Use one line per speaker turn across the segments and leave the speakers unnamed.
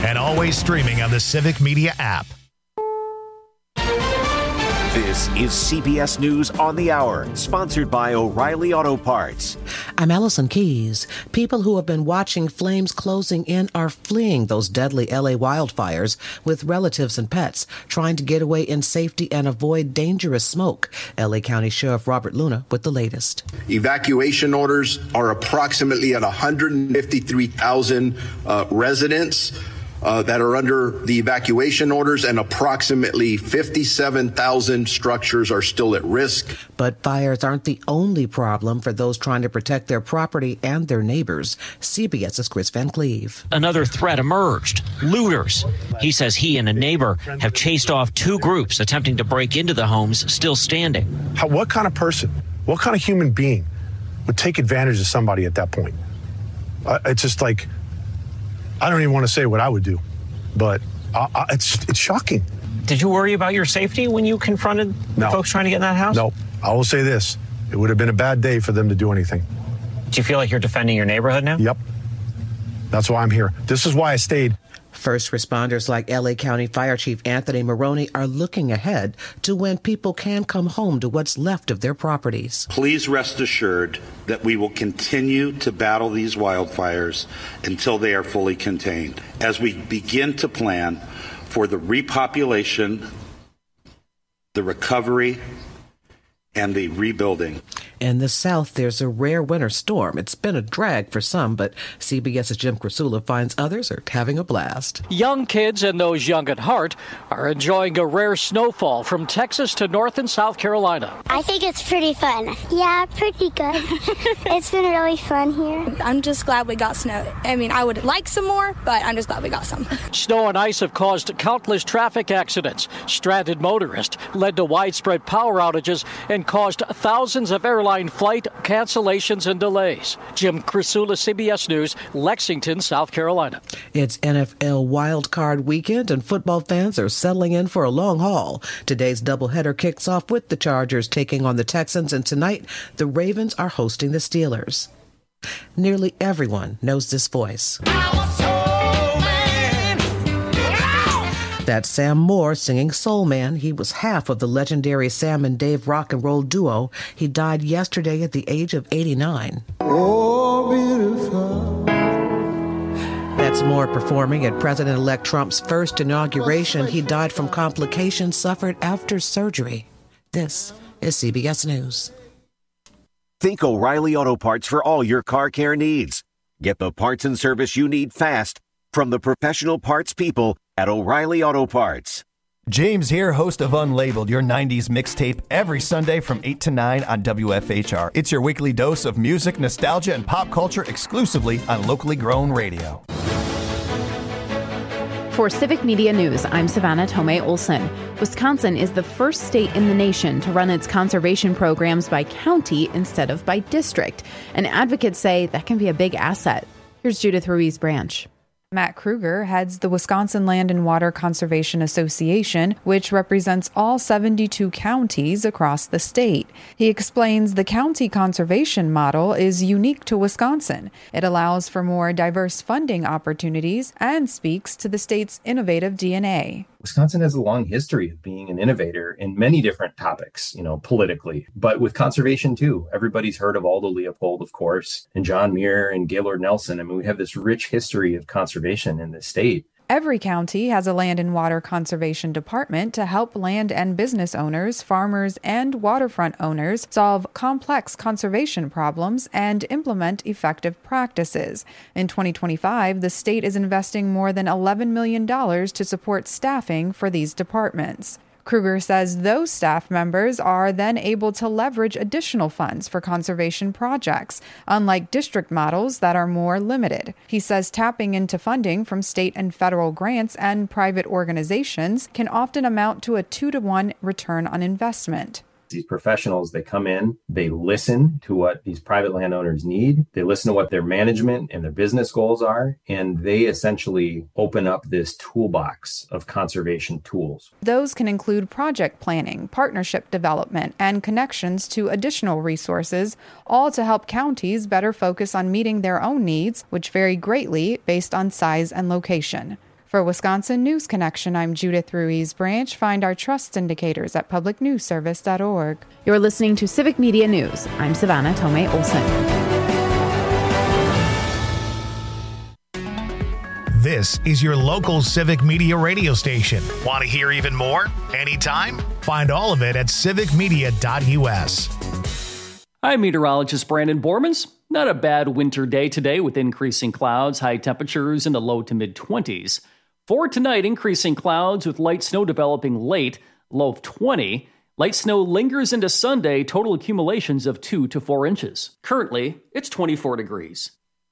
and always streaming on the Civic Media app.
This is CBS News on the Hour, sponsored by O'Reilly Auto Parts.
I'm Allison Keys. People who have been watching flames closing in are fleeing those deadly LA wildfires with relatives and pets, trying to get away in safety and avoid dangerous smoke. LA County Sheriff Robert Luna with the latest.
Evacuation orders are approximately at 153,000 residents that are under the evacuation orders, and approximately 57,000 structures are still at risk.
But fires aren't the only problem for those trying to protect their property and their neighbors. CBS's Chris Van Cleve.
Another threat emerged. Looters. He says he and a neighbor have chased off two groups attempting to break into the homes still standing.
What kind of person, what kind of human being would take advantage of somebody at that point? It's just like, I don't even want to say what I would do, but it's shocking.
Did you worry about your safety when you confronted folks trying to get in that house?
No. I will say this. It would have been a bad day for them to do anything.
Do you feel like you're defending your neighborhood now?
Yep. That's why I'm here. This is why I stayed.
First responders like LA County Fire Chief Anthony Maroney are looking ahead to when people can come home to what's left of their properties.
Please rest assured that we will continue to battle these wildfires until they are fully contained, as we begin to plan for the repopulation, the recovery, and the rebuilding.
In the South, there's a rare winter storm. It's been a drag for some, but CBS's Jim Krasula finds others are having a blast.
Young kids and those young at heart are enjoying a rare snowfall from Texas to North and South Carolina.
I think it's pretty fun. Yeah, pretty good. It's been really fun here.
I'm just glad we got snow. I mean, I would like some more, but I'm just glad we got some.
Snow and ice have caused countless traffic accidents. Stranded motorists led to widespread power outages and caused thousands of airline flight cancellations and delays. Jim Krasula, CBS News, Lexington, South Carolina.
It's NFL wildcard weekend, and football fans are settling in for a long haul. Today's doubleheader kicks off with the Chargers taking on the Texans, and tonight the Ravens are hosting the Steelers. Nearly everyone knows this voice. That's Sam Moore singing Soul Man. He was half of the legendary Sam and Dave rock and roll duo. He died yesterday at the age of 89. Oh, beautiful. That's Moore performing at President-elect Trump's first inauguration. He died from complications suffered after surgery. This is CBS News.
Think O'Reilly Auto Parts for all your car care needs. Get the parts and service you need fast from the professional parts people at O'Reilly Auto Parts.
James here, host of Unlabeled, your 90s mixtape, every Sunday from 8 to 9 on WFHR. It's your weekly dose of music, nostalgia, and pop culture exclusively on locally grown radio.
For Civic Media News, I'm Savannah Tomei Olson. Wisconsin is the first state in the nation to run its conservation programs by county instead of by district. And advocates say that can be a big asset. Here's Judith Ruiz Branch.
Matt Kruger heads the Wisconsin Land and Water Conservation Association, which represents all 72 counties across the state. He explains the county conservation model is unique to Wisconsin. It allows for more diverse funding opportunities and speaks to the state's innovative DNA.
Wisconsin has a long history of being an innovator in many different topics, politically, but with conservation too. Everybody's heard of Aldo Leopold, of course, and John Muir and Gaylord Nelson. I mean, we have this rich history of conservation in this state.
Every county has a land and water conservation department to help land and business owners, farmers, and waterfront owners solve complex conservation problems and implement effective practices. In 2025, the state is investing more than $11 million to support staffing for these departments. Kruger says those staff members are then able to leverage additional funds for conservation projects, unlike district models that are more limited. He says tapping into funding from state and federal grants and private organizations can often amount to a 2-to-1 return on investment.
These professionals, they come in, they listen to what these private landowners need. They listen to what their management and their business goals are, and they essentially open up this toolbox of conservation tools.
Those can include project planning, partnership development, and connections to additional resources, all to help counties better focus on meeting their own needs, which vary greatly based on size and location. For Wisconsin News Connection, I'm Judith Ruiz-Branch. Find our trust indicators at publicnewsservice.org.
You're listening to Civic Media News. I'm Savannah Tomei Olson.
This is your local Civic Media radio station. Want to hear even more? Anytime? Find all of it at civicmedia.us.
I'm meteorologist Brandon Bormans. Not a bad winter day today with increasing clouds, high temperatures in the low to mid-20s. For tonight, increasing clouds with light snow developing late, low of 20. Light snow lingers into Sunday, total accumulations of 2 to 4 inches. Currently, it's 24 degrees.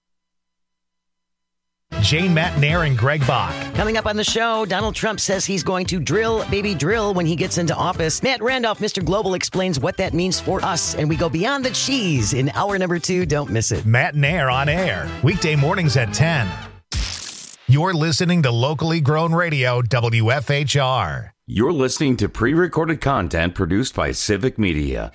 Jane Matnair and Greg Bach.
Coming up on the show, Donald Trump says he's going to drill, baby drill, when he gets into office. Matt Randolph, Mr. Global, explains what that means for us, and we go beyond the cheese in hour number 2. Don't miss it.
Matnair on air, weekday mornings at 10. You're listening to locally grown radio, WFHR.
You're listening to pre-recorded content produced by Civic Media.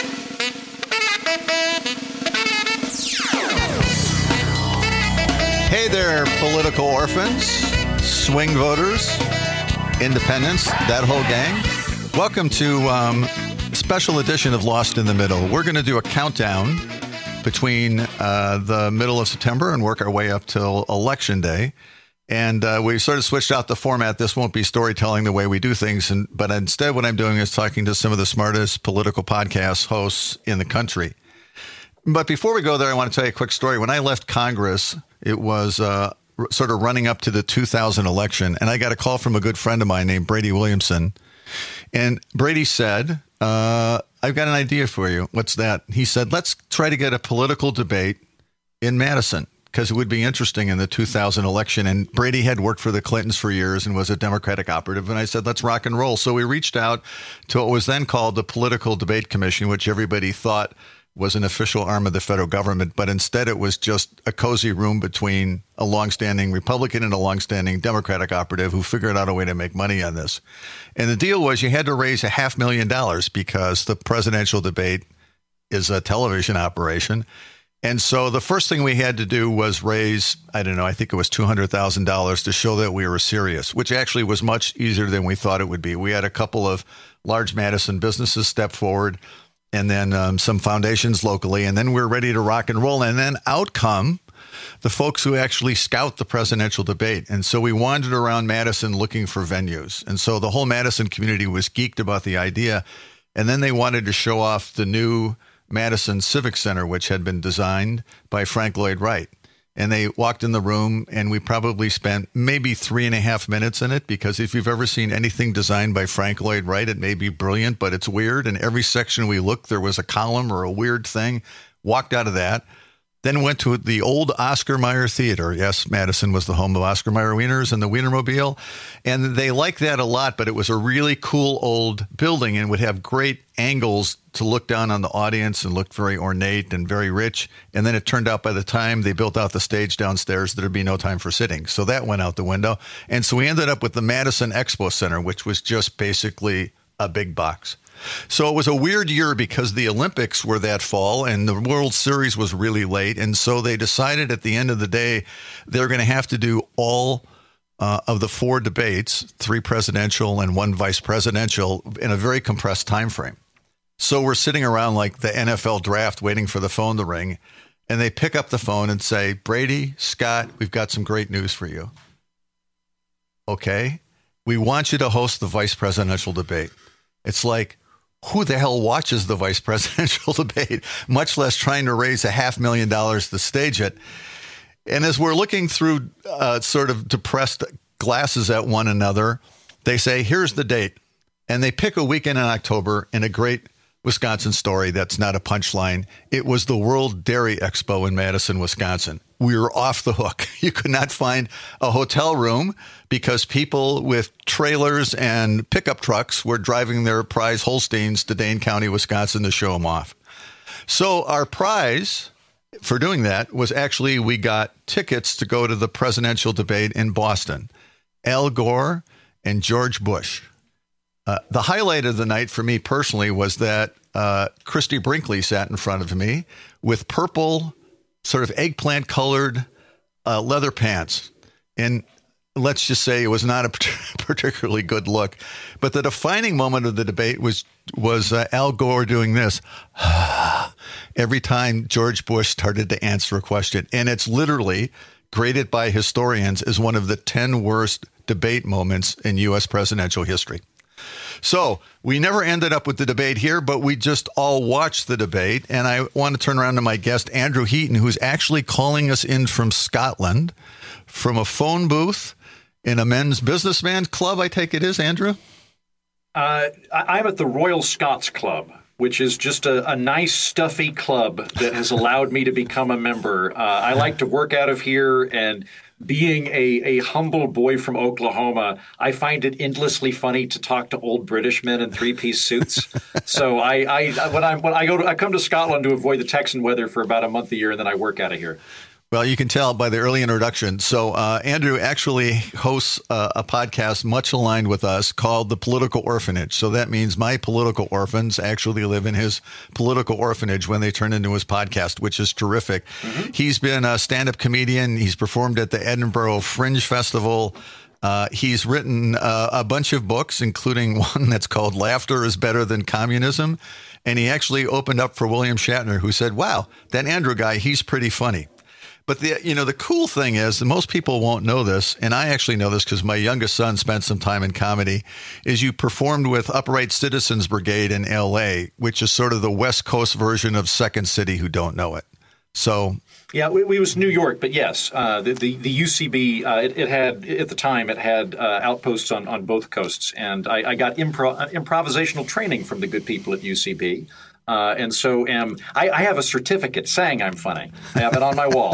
Hey there, political orphans, swing voters, independents, that whole gang. Welcome to a special edition of Lost in the Middle. We're going to do a countdown between the middle of September and work our way up till Election Day. And we sort of switched out the format. This won't be storytelling the way we do things, but instead what I'm doing is talking to some of the smartest political podcast hosts in the country. But before we go there, I want to tell you a quick story. When I left Congress, it was sort of running up to the 2000 election, and I got a call from a good friend of mine named Brady Williamson. And Brady said, I've got an idea for you. What's that? He said, let's try to get a political debate in Madison, because it would be interesting in the 2000 election. And Brady had worked for the Clintons for years and was a Democratic operative. And I said, let's rock and roll. So we reached out to what was then called the Political Debate Commission, which everybody thought was an official arm of the federal government. But instead, it was just a cozy room between a longstanding Republican and a longstanding Democratic operative who figured out a way to make money on this. And the deal was you had to raise $500,000 because the presidential debate is a television operation. And so the first thing we had to do was raise, I think it was $200,000 to show that we were serious, which actually was much easier than we thought it would be. We had a couple of large Madison businesses step forward, and then some foundations locally, and then we're ready to rock and roll. And then out come the folks who actually scout the presidential debate. And so we wandered around Madison looking for venues. And so the whole Madison community was geeked about the idea. And then they wanted to show off the new Madison Civic Center, which had been designed by Frank Lloyd Wright. And they walked in the room, and we probably spent maybe 3.5 minutes in it, because if you've ever seen anything designed by Frank Lloyd Wright, it may be brilliant, but it's weird. And every section we looked, there was a column or a weird thing. Walked out of that. Then went to the old Oscar Mayer Theater. Yes, Madison was the home of Oscar Mayer Wieners and the Wienermobile. And they liked that a lot, but it was a really cool old building and would have great angles to look down on the audience and looked very ornate and very rich. And then it turned out by the time they built out the stage downstairs, there'd be no time for sitting. So that went out the window. And so we ended up with the Madison Expo Center, which was just basically a big box. So it was a weird year because the Olympics were that fall and the World Series was really late. And so they decided at the end of the day, they're going to have to do all of the 4 debates, 3 presidential and 1 vice presidential, in a very compressed time frame. So we're sitting around like the NFL draft waiting for the phone to ring. And they pick up the phone and say, Brady, Scott, we've got some great news for you. Okay. We want you to host the vice presidential debate. It's like, who the hell watches the vice presidential debate, much less trying to raise $500,000 to stage it? And as we're looking through sort of depressed glasses at one another, they say, here's the date. And they pick a weekend in October in a great Wisconsin story that's not a punchline. It was the World Dairy Expo in Madison, Wisconsin. We were off the hook. You could not find a hotel room because people with trailers and pickup trucks were driving their prize Holsteins to Dane County, Wisconsin to show them off. So our prize for doing that was actually we got tickets to go to the presidential debate in Boston. Al Gore and George Bush. The highlight of the night for me personally was that Christy Brinkley sat in front of me with purple, sort of eggplant-colored leather pants. And let's just say it was not a particularly good look. But the defining moment of the debate was Al Gore doing this every time George Bush started to answer a question. And it's literally graded by historians as one of the 10 worst debate moments in U.S. presidential history. So we never ended up with the debate here, but we just all watched the debate. And I want to turn around to my guest, Andrew Heaton, who's actually calling us in from Scotland, from a phone booth in a men's businessman club, I take it is, Andrew?
I'm at the Royal Scots Club, which is just a nice, stuffy club that has allowed me to become a member. I like to work out of here, and being a humble boy from Oklahoma, I find it endlessly funny to talk to old British men in three-piece suits. So I come to Scotland to avoid the Texan weather for about a month a year, and then I work out of here.
Well, you can tell by the early introduction. So Andrew actually hosts a podcast much aligned with us called The Political Orphanage. So that means my political orphans actually live in his political orphanage when they turn into his podcast, which is terrific. Mm-hmm. He's been a stand-up comedian. He's performed at the Edinburgh Fringe Festival. He's written a bunch of books, including one that's called Laughter is Better Than Communism. And he actually opened up for William Shatner, who said, wow, that Andrew guy, he's pretty funny. But the cool thing is that most people won't know this, and I actually know this because my youngest son spent some time in comedy, is you performed with Upright Citizens Brigade in L.A., which is sort of the West Coast version of Second City who don't know it. So
yeah, we was New York, but yes, the UCB, it had, at the time, it had outposts on both coasts, and I got improvisational training from the good people at UCB. And so I have a certificate saying I'm funny. I have it on my wall.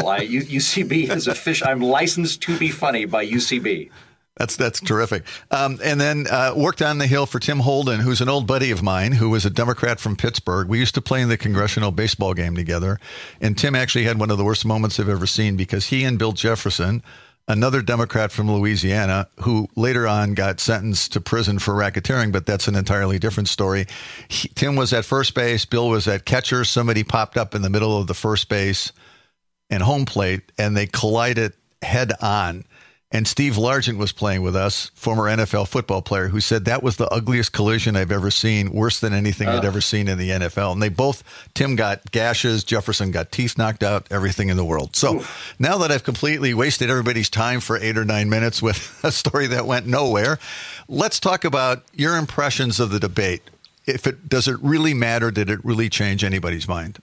UCB is official. I'm licensed to be funny by UCB.
That's terrific. And then worked on the Hill for Tim Holden, who's an old buddy of mine, who was a Democrat from Pittsburgh. We used to play in the congressional baseball game together. And Tim actually had one of the worst moments I've ever seen because he and Bill Jefferson, another Democrat from Louisiana, who later on got sentenced to prison for racketeering, but that's an entirely different story. Tim was at first base. Bill was at catcher. Somebody popped up in the middle of the first base and home plate, and they collided head on. And Steve Largent was playing with us, former NFL football player, who said that was the ugliest collision I've ever seen, worse than anything I'd ever seen in the NFL. And Tim got gashes, Jefferson got teeth knocked out, everything in the world. So now that I've completely wasted everybody's time for 8 or 9 minutes with a story that went nowhere, let's talk about your impressions of the debate. Does it really matter? Did it really change anybody's mind?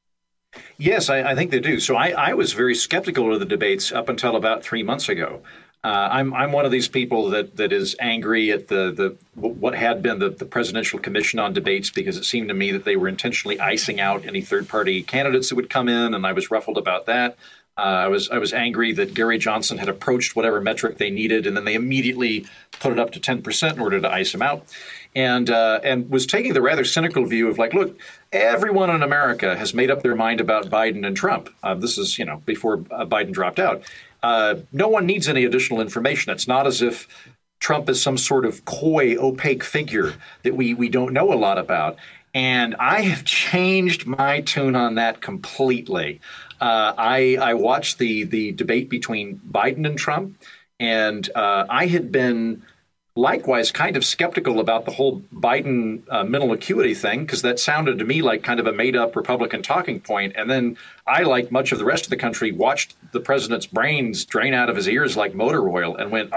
Yes, I think they do. So I was very skeptical of the debates up until about 3 months ago. I'm one of these people that is angry at what had been the Presidential Commission on Debates, because it seemed to me that they were intentionally icing out any third-party candidates that would come in, and I was ruffled about that. I was angry that Gary Johnson had approached whatever metric they needed, and then they immediately put it up to 10% in order to ice him out. And was taking the rather cynical view of like, look, everyone in America has made up their mind about Biden and Trump. This is, before Biden dropped out. No one needs any additional information. It's not as if Trump is some sort of coy, opaque figure that we don't know a lot about. And I have changed my tune on that completely. I watched the debate between Biden and Trump, and I had been likewise kind of skeptical about the whole Biden mental acuity thing, because that sounded to me like kind of a made-up Republican talking point. And then I, like much of the rest of the country, watched the president's brains drain out of his ears like motor oil and went,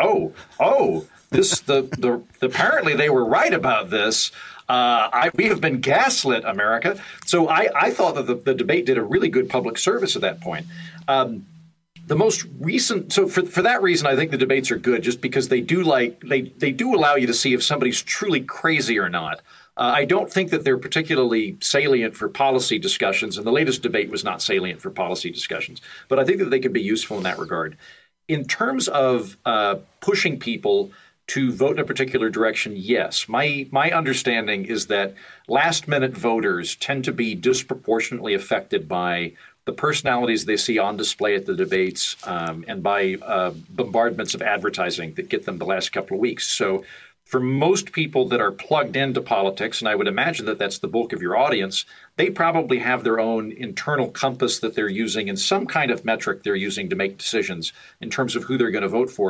apparently they were right about this. We have been gaslit, America. So I thought that the debate did a really good public service at that point. The most recent, so for that reason, I think the debates are good, just because they do allow you to see if somebody's truly crazy or not. I don't think that they're particularly salient for policy discussions, and the latest debate was not salient for policy discussions. But I think that they could be useful in that regard. In terms of pushing people to vote in a particular direction, yes. My understanding is that last-minute voters tend to be disproportionately affected by the personalities they see on display at the debates, and by bombardments of advertising that get them the last couple of weeks. So for most people that are plugged into politics, and I would imagine that that's the bulk of your audience, they probably have their own internal compass that they're using and some kind of metric they're using to make decisions in terms of who they're going to vote for.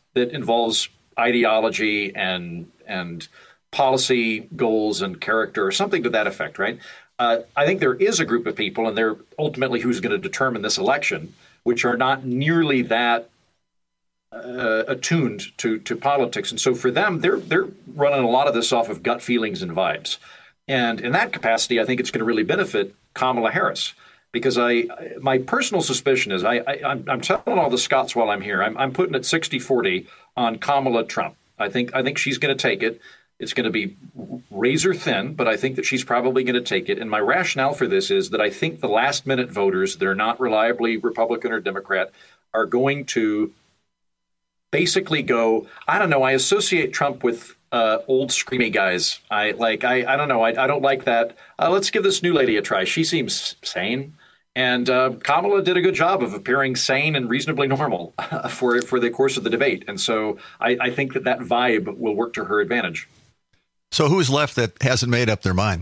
that involves ideology and policy goals and character, or something to that effect, right? I think there is a group of people, and they're ultimately who's going to determine this election, which are not nearly that attuned to politics. And so for them, they're running a lot of this off of gut feelings and vibes. And in that capacity, I think it's going to really benefit Kamala Harris, because my personal suspicion is I'm telling all the Scots while I'm here, I'm putting it 60-40 on Kamala Trump. I think she's going to take it. It's going to be razor thin, but I think that she's probably going to take it. And my rationale for this is that I think the last minute voters that are not reliably Republican or Democrat are going to basically go, I don't know, I associate Trump with old screamy guys. I don't know. I don't like that. Let's give this new lady a try. She seems sane. And Kamala did a good job of appearing sane and reasonably normal for the course of the debate. And so I think that vibe will work to her advantage.
So who's left that hasn't made up their mind?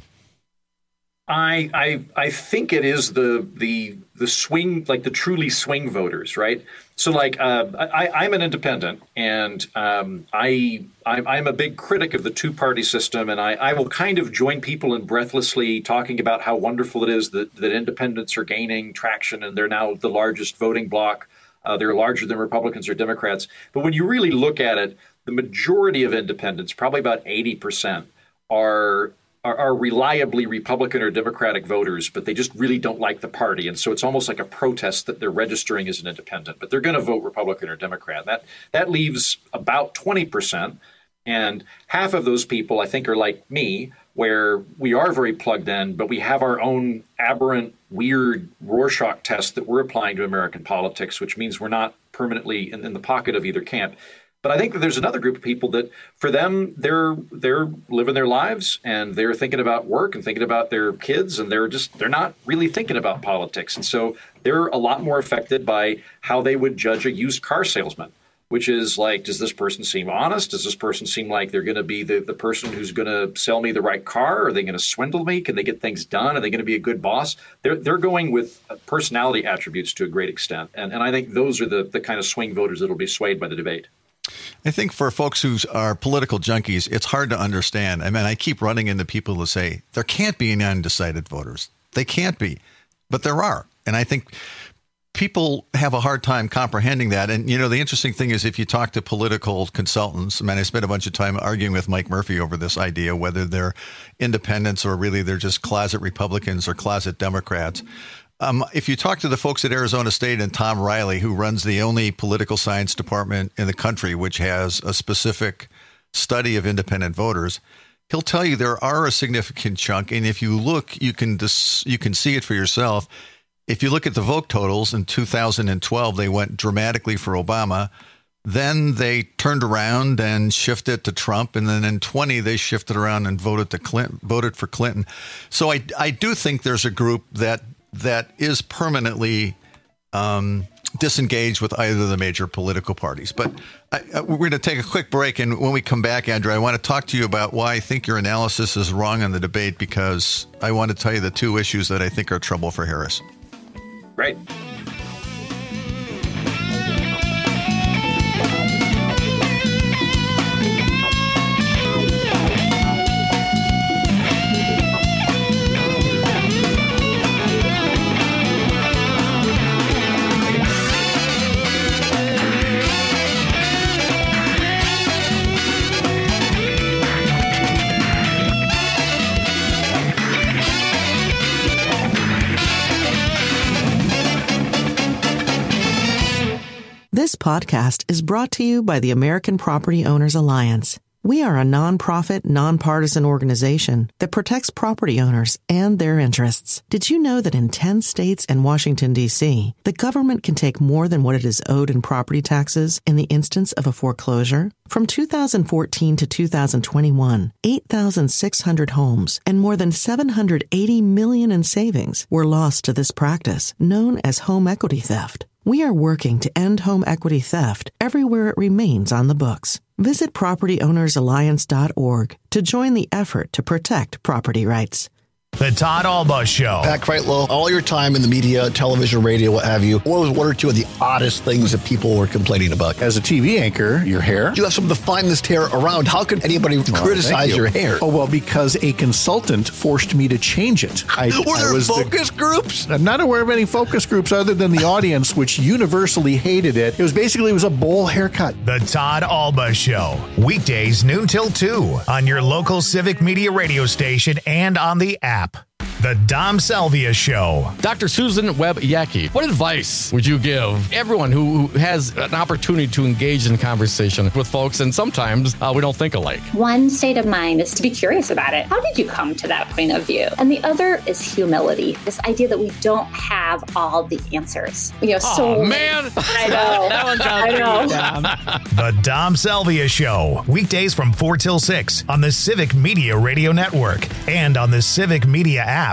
I think it is the swing, like the truly swing voters, right? So I'm an independent, and I'm a big critic of the two-party system, and I will kind of join people in breathlessly talking about how wonderful it is that independents are gaining traction, and they're now the largest voting bloc. They're larger than Republicans or Democrats. But when you really look at it, the majority of independents, probably about 80%, are reliably Republican or Democratic voters, but they just really don't like the party. And so it's almost like a protest that they're registering as an independent, but they're going to vote Republican or Democrat. That leaves about 20%. And half of those people, I think, are like me, where we are very plugged in, but we have our own aberrant, weird Rorschach test that we're applying to American politics, which means we're not permanently in the pocket of either camp. But I think that there's another group of people that, for them, they're living their lives, and they're thinking about work and thinking about their kids, and they're not really thinking about politics. And so they're a lot more affected by how they would judge a used car salesman, which is like, does this person seem honest? Does this person seem like they're going to be the person who's going to sell me the right car? Are they going to swindle me? Can they get things done? Are they going to be a good boss? They're going with personality attributes to a great extent. And I think those are the kind of swing voters that will be swayed by the debate.
I think for folks who are political junkies, it's hard to understand. I mean, I keep running into people who say there can't be any undecided voters. They can't be, but there are. And I think people have a hard time comprehending that. And, you know, the interesting thing is if you talk to political consultants, I mean, I spent a bunch of time arguing with Mike Murphy over this idea, whether they're independents or really they're just closet Republicans or closet Democrats. If you talk to the folks at Arizona State and Tom Riley, who runs the only political science department in the country, which has a specific study of independent voters, he'll tell you there are a significant chunk. And if you look, you can see it for yourself. If you look at the vote totals in 2012, they went dramatically for Obama. Then they turned around and shifted to Trump. And then in 20, they shifted around and voted for Clinton. So I do think there's a group that is permanently disengaged with either of the major political parties. But we're going to take a quick break. And when we come back, Andrew, I want to talk to you about why I think your analysis is wrong on the debate, because I want to tell you the two issues that I think are trouble for Harris.
Right.
This podcast is brought to you by the American Property Owners Alliance. We are a nonprofit, nonpartisan organization that protects property owners and their interests. Did you know that in 10 states and Washington, D.C., the government can take more than what it is owed in property taxes in the instance of a foreclosure? From 2014 to 2021, 8,600 homes and more than $780 million in savings were lost to this practice, known as home equity theft. We are working to end home equity theft everywhere it remains on the books. Visit PropertyOwnersAlliance.org to join the effort to protect property rights.
The Todd Alba Show.
Pat Kreitlow, all your time in the media, television, radio, what have you, what was one or two of the oddest things that people were complaining about?
As a TV anchor, your hair.
You have some of the finest hair around. How could anybody criticize your hair?
Oh, well, because a consultant forced me to change it.
Were there focus groups?
I'm not aware of any focus groups other than the audience, which universally hated it. It was a bowl haircut.
The Todd Alba Show. Weekdays noon till 2 on your local Civic Media radio station and on the app. The Dom Salvia Show.
Dr. Susan Webb-Yacke, what advice would you give everyone who has an opportunity to engage in conversation with folks, and sometimes we don't think alike?
One state of mind is to be curious about it. How did you come to that point of view? And the other is humility. This idea that we don't have all the answers.
Man.
I know.
That one's out
The Dom Salvia Show. Weekdays from 4 till 6 on the Civic Media Radio Network and on the Civic Media app.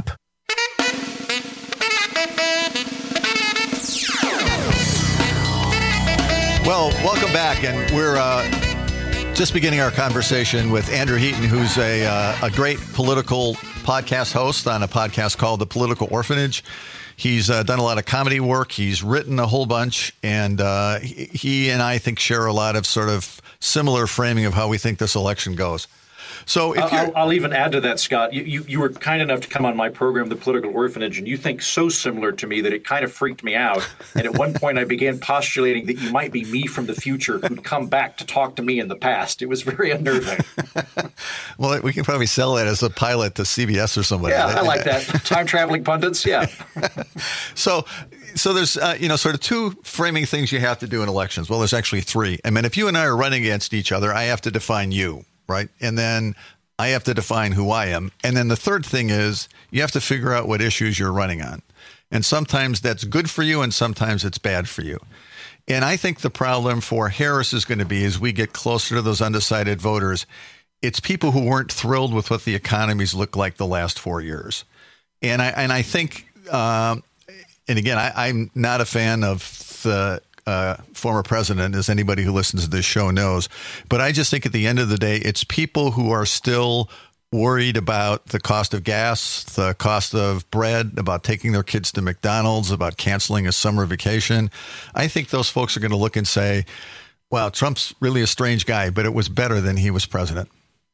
Well, welcome back, and we're just beginning our conversation with Andrew Heaton, who's a great political podcast host on a podcast called The Political Orphanage. He's done a lot of comedy work. He's written a whole bunch, and he and I think share a lot of sort of similar framing of how we think this election goes. So if
I'll even add to that, Scott. You were kind enough to come on my program, The Political Orphanage, and you think so similar to me that it kind of freaked me out. And at one point, I began postulating that you might be me from the future who'd come back to talk to me in the past. It was very unnerving.
Well, we can probably sell that as a pilot to CBS or somebody.
Yeah, I like that. Time-traveling pundits, yeah.
So there's, sort of two framing things you have to do in elections. Well, there's actually three. I mean, if you and I are running against each other, I have to define you. Right. And then I have to define who I am. And then the third thing is you have to figure out what issues you're running on. And sometimes that's good for you and sometimes it's bad for you. And I think the problem for Harris is going to be as we get closer to those undecided voters, it's people who weren't thrilled with what the economies looked like the last 4 years. And I think, and again, I'm not a fan of the former president, as anybody who listens to this show knows. But I just think at the end of the day, it's people who are still worried about the cost of gas, the cost of bread, about taking their kids to McDonald's, about canceling a summer vacation. I think those folks are going to look and say, wow, Trump's really a strange guy, but it was better than he was president.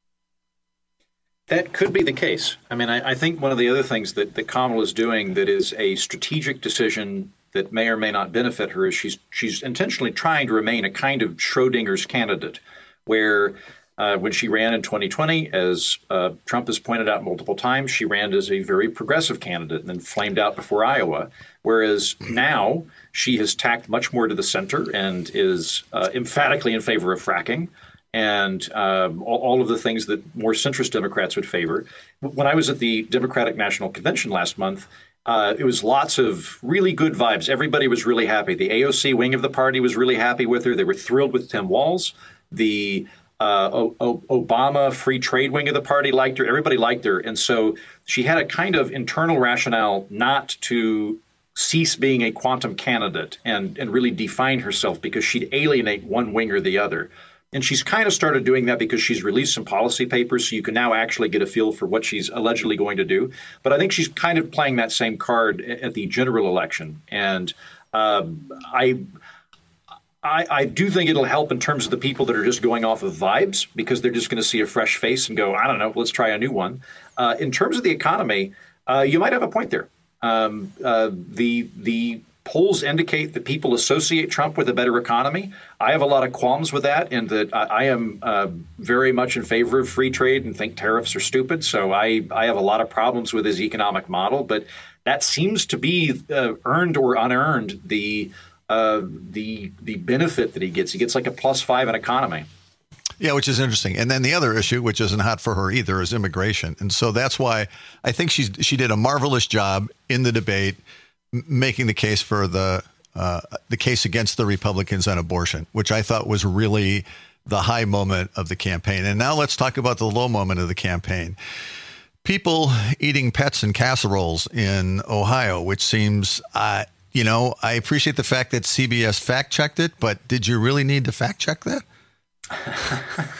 That could be the case. I mean, I think one of the other things that Kamala is doing that is a strategic decision that may or may not benefit her is she's intentionally trying to remain a kind of Schrodinger's candidate, where when she ran in 2020, as Trump has pointed out multiple times, she ran as a very progressive candidate and then flamed out before Iowa, whereas now she has tacked much more to the center and is emphatically in favor of fracking and all of the things that more centrist Democrats would favor. When I was at the Democratic National Convention last month, it was lots of really good vibes. Everybody was really happy. The AOC wing of the party was really happy with her. They were thrilled with Tim Walz. The Obama free trade wing of the party liked her. Everybody liked her. And so she had a kind of internal rationale not to cease being a quantum candidate and really define herself because she'd alienate one wing or the other. And she's kind of started doing that because she's released some policy papers, so you can now actually get a feel for what she's allegedly going to do. But I think she's kind of playing that same card at the general election. And I do think it'll help in terms of the people that are just going off of vibes because they're just going to see a fresh face and go, I don't know, let's try a new one. In terms of the economy, you might have a point there. The polls indicate that people associate Trump with a better economy. I have a lot of qualms with that, and that I am very much in favor of free trade and think tariffs are stupid. So I have a lot of problems with his economic model, but that seems to be earned or unearned the benefit that he gets. He gets like a +5 in economy.
Yeah, which is interesting. And then the other issue, which isn't hot for her either, is immigration. And so that's why I think she did a marvelous job in the debate making the case for the case against the Republicans on abortion, which I thought was really the high moment of the campaign. And now let's talk about the low moment of the campaign. People eating pets in casseroles in Ohio, which seems, I appreciate the fact that CBS fact-checked it, but did you really need to fact-check that?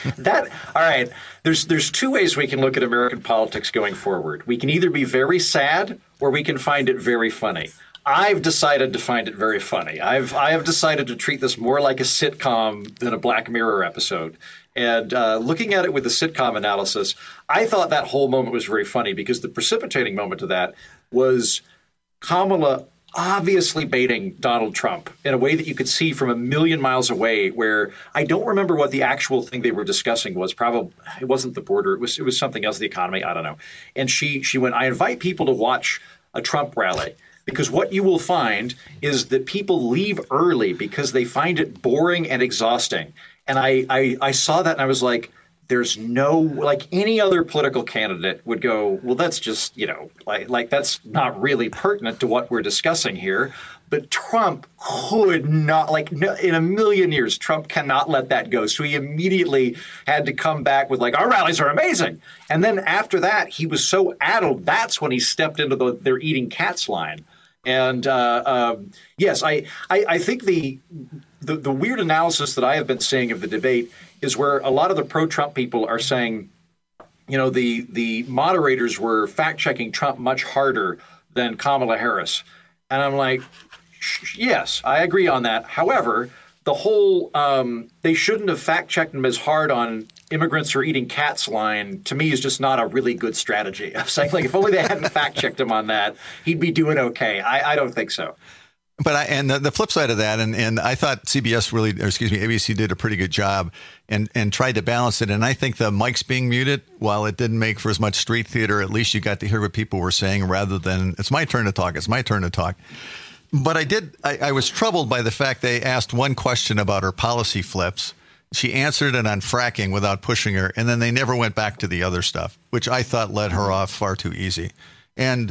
All right. There's two ways we can look at American politics going forward. We can either be very sad or we can find it very funny. I've decided to find it very funny. I have decided to treat this more like a sitcom than a Black Mirror episode. And looking at it with the sitcom analysis, I thought that whole moment was very funny because the precipitating moment of that was Kamala obviously baiting Donald Trump in a way that you could see from a million miles away, where I don't remember what the actual thing they were discussing was. Probably it wasn't the border. It was something else, the economy. I don't know. And she went, I invite people to watch a Trump rally because what you will find is that people leave early because they find it boring and exhausting. And I saw that and I was like, there's no, like any other political candidate would go, well, that's just, like that's not really pertinent to what we're discussing here. But Trump could not, in a million years, Trump cannot let that go. So he immediately had to come back with our rallies are amazing. And then after that, he was so addled. That's when he stepped into they're eating cats line. And yes, I think the weird analysis that I have been seeing of the debate is where a lot of the pro-Trump people are saying, the moderators were fact-checking Trump much harder than Kamala Harris. And I'm like, yes, I agree on that. However, the whole they shouldn't have fact-checked him as hard on immigrants are eating cats line, to me, is just not a really good strategy. I'm saying, if only they hadn't fact-checked him on that, he'd be doing okay. I don't think so.
But the flip side of that, and I thought ABC did a pretty good job and tried to balance it. And I think the mics being muted, while it didn't make for as much street theater, at least you got to hear what people were saying rather than it's my turn to talk. It's my turn to talk. But I was troubled by the fact they asked one question about her policy flips. She answered it on fracking without pushing her. And then they never went back to the other stuff, which I thought led her off far too easy. And,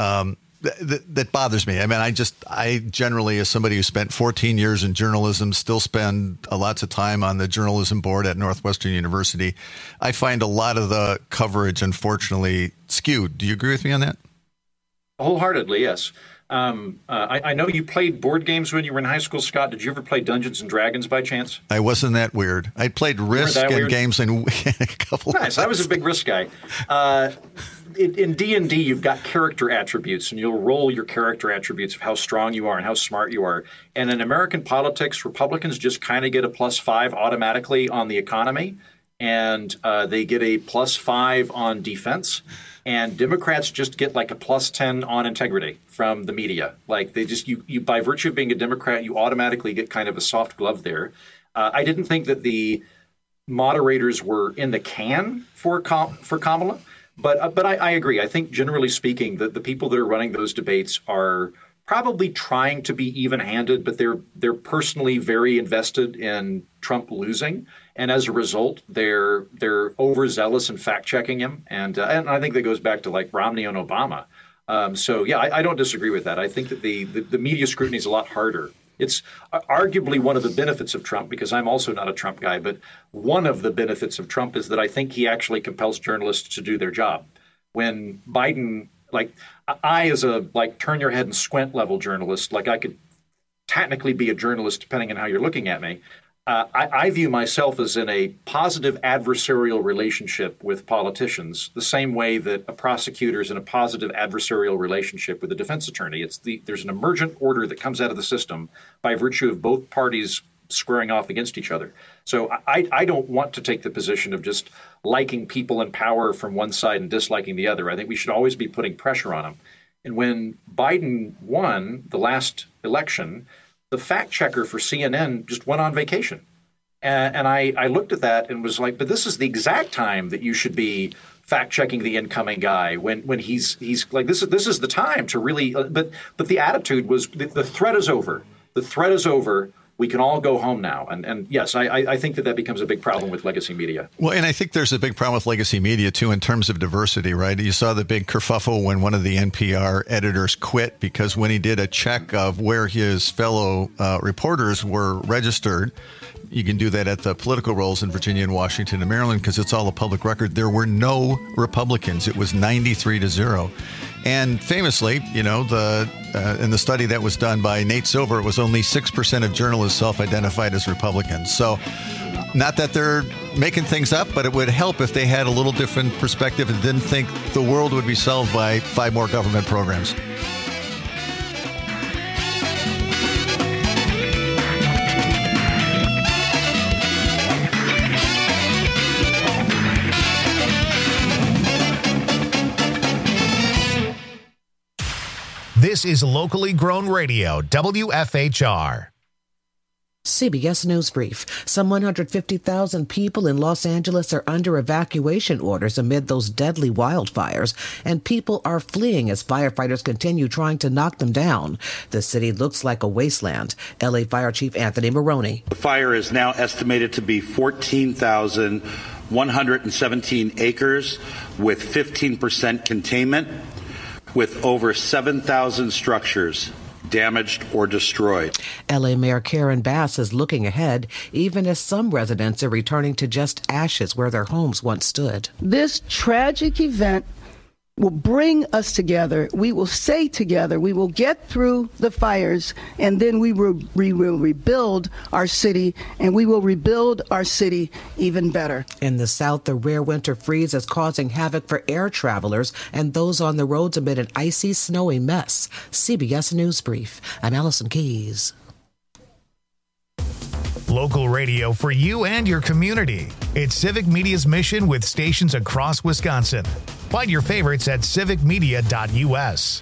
that bothers me. I mean, I generally, as somebody who spent 14 years in journalism, still spend lots of time on the journalism board at Northwestern University. I find a lot of the coverage, unfortunately, skewed. Do you agree with me on that?
Wholeheartedly, yes. I know you played board games when you were in high school, Scott. Did you ever play Dungeons and Dragons by chance?
I wasn't that weird. I played Risk and games in a couple of
Nice. I was a big Risk guy. In D&D, you've got character attributes, and you'll roll your character attributes of how strong you are and how smart you are. And in American politics, Republicans just kind of get a +5 automatically on the economy, and they get a +5 on defense. And Democrats just get a +10 on integrity from the media. They just you by virtue of being a Democrat, you automatically get kind of a soft glove there. I didn't think that the moderators were in the can for Kamala. But I agree. I think generally speaking, the people that are running those debates are probably trying to be even-handed, but they're personally very invested in Trump losing, and as a result, they're overzealous in fact-checking him, and I think that goes back to Romney and Obama. So yeah, I don't disagree with that. I think that the media scrutiny is a lot harder. It's arguably one of the benefits of Trump, because I'm also not a Trump guy, but one of the benefits of Trump is that I think he actually compels journalists to do their job. When Biden, I as a turn your head and squint level journalist, I could technically be a journalist depending on how you're looking at me. I view myself as in a positive adversarial relationship with politicians, the same way that a prosecutor is in a positive adversarial relationship with a defense attorney. There's an emergent order that comes out of the system by virtue of both parties squaring off against each other. So I don't want to take the position of just liking people in power from one side and disliking the other. I think we should always be putting pressure on them. And when Biden won the last election, the fact checker for CNN just went on vacation. And I looked at that and was like, but this is the exact time that you should be fact checking the incoming guy when he's like, this is the time to really, but the attitude was the threat is over. The threat is over. We can all go home now. And yes, I think that becomes a big problem with legacy media.
Well, and I think there's a big problem with legacy media, too, in terms of diversity, right? You saw the big kerfuffle when one of the NPR editors quit because when he did a check of where his fellow reporters were registered, you can do that at the political rolls in Virginia and Washington and Maryland because it's all a public record. There were no Republicans. It was 93-0. And famously, in the study that was done by Nate Silver, it was only 6% of journalists self-identified as Republicans. So not that they're making things up, but it would help if they had a little different perspective and didn't think the world would be solved by 5 more government programs.
This is locally grown radio, WFHR.
CBS News Brief. Some 150,000 people in Los Angeles are under evacuation orders amid those deadly wildfires, and people are fleeing as firefighters continue trying to knock them down. The city looks like a wasteland. LA Fire Chief Anthony Maroney.
The fire is now estimated to be 14,117 acres with 15% containment, with over 7,000 structures damaged or destroyed.
LA Mayor Karen Bass is looking ahead, even as some residents are returning to just ashes where their homes once stood.
This tragic event will bring us together. We will stay together. We will get through the fires, and then we will rebuild our city, and we will rebuild our city even better.
In the South, the rare winter freeze is causing havoc for air travelers and those on the roads amid an icy, snowy mess. CBS News Brief. I'm Allison Keys.
Local radio for you and your community. It's Civic Media's mission with stations across Wisconsin. Find your favorites at civicmedia.us.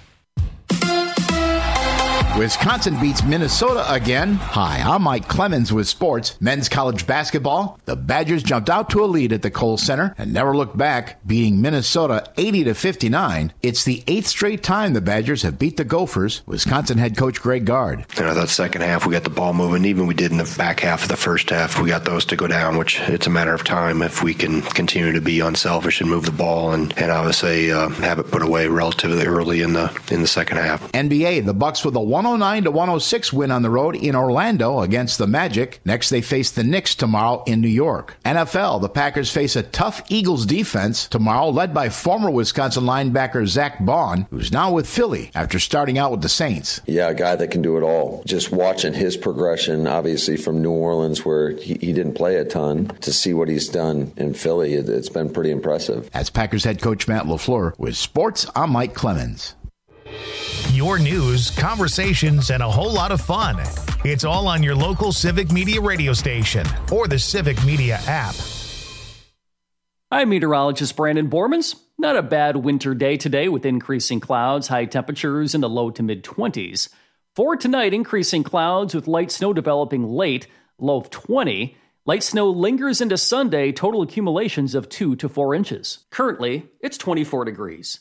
Wisconsin beats Minnesota again. Hi, I'm Mike Clemens with sports. Men's college basketball. The Badgers jumped out to a lead at the Kohl Center and never looked back, beating Minnesota 80-59. It's the 8th straight time the Badgers have beat the Gophers. Wisconsin head coach Greg Gard.
That second half, we got the ball moving. Even we did in the back half of the first half, we got those to go down, which it's a matter of time if we can continue to be unselfish and move the ball and obviously have it put away relatively early in the second half.
NBA, the Bucks with a 109-106 win on the road in Orlando against the Magic. Next, they face the Knicks tomorrow in New York. NFL, the Packers face a tough Eagles defense tomorrow, led by former Wisconsin linebacker Zach Baun, who's now with Philly after starting out with the Saints.
Yeah, a guy that can do it all. Just watching his progression, obviously from New Orleans, where he didn't play a ton, to see what he's done in Philly, it's been pretty impressive.
That's Packers head coach Matt LaFleur. With sports, I'm Mike Clemens.
Your news, conversations, and a whole lot of fun. It's all on your local Civic Media radio station or the Civic Media app.
I'm meteorologist Brandon Bormans. Not a bad winter day today with increasing clouds, high temperatures in the low to mid-20s. For tonight, increasing clouds with light snow developing late, low of 20. Light snow lingers into Sunday, total accumulations of 2 to 4 inches. Currently, it's 24 degrees.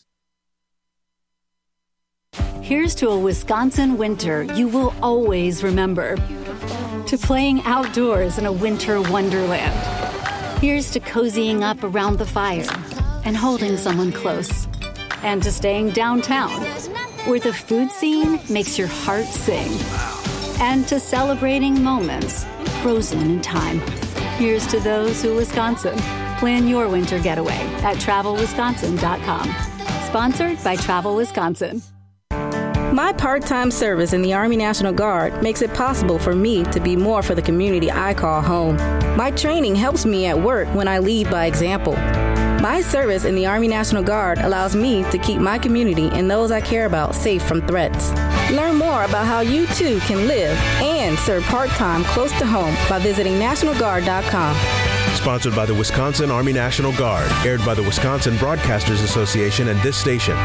Here's to a Wisconsin winter you will always remember. To playing outdoors in a winter wonderland. Here's to cozying up around the fire and holding someone close. And to staying downtown, where the food scene makes your heart sing. And to celebrating moments frozen in time. Here's to those who Wisconsin. Plan your winter getaway at TravelWisconsin.com. Sponsored by Travel Wisconsin.
My part-time service in the Army National Guard makes it possible for me to be more for the community I call home. My training helps me at work when I lead by example. My service in the Army National Guard allows me to keep my community and those I care about safe from threats. Learn more about how you too can live and serve part-time close to home by visiting NationalGuard.com.
Sponsored by the Wisconsin Army National Guard, aired by the Wisconsin Broadcasters Association and this station.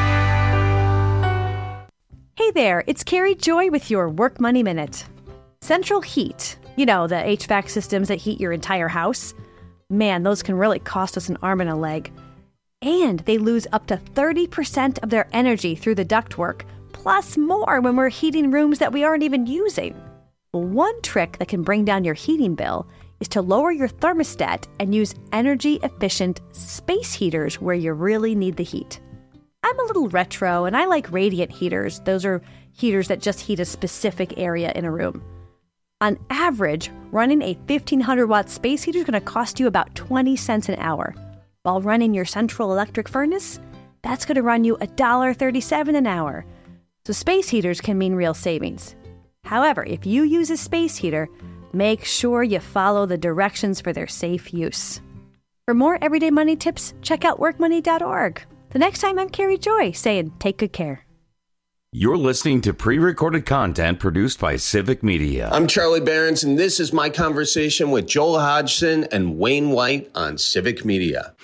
Hey there, it's Carrie Joy with your Work Money Minute. Central Heat, you know, the HVAC systems that heat your entire house. Man, those can really cost us an arm and a leg. And they lose up to 30% of their energy through the ductwork, plus more when we're heating rooms that we aren't even using. Well, one trick that can bring down your heating bill is to lower your thermostat and use energy-efficient space heaters where you really need the heat. I'm a little retro, and I like radiant heaters. Those are heaters that just heat a specific area in a room. On average, running a 1,500-watt space heater is going to cost you about 20 cents an hour. While running your central electric furnace, that's going to run you $1.37 an hour. So space heaters can mean real savings. However, if you use a space heater, make sure you follow the directions for their safe use. For more everyday money tips, check out workmoney.org. The next time, I'm Carrie Joy saying take good care.
You're listening to pre-recorded content produced by Civic Media.
I'm Charlie Behrens, and this is my conversation with Joel Hodgson and Wayne White on Civic Media.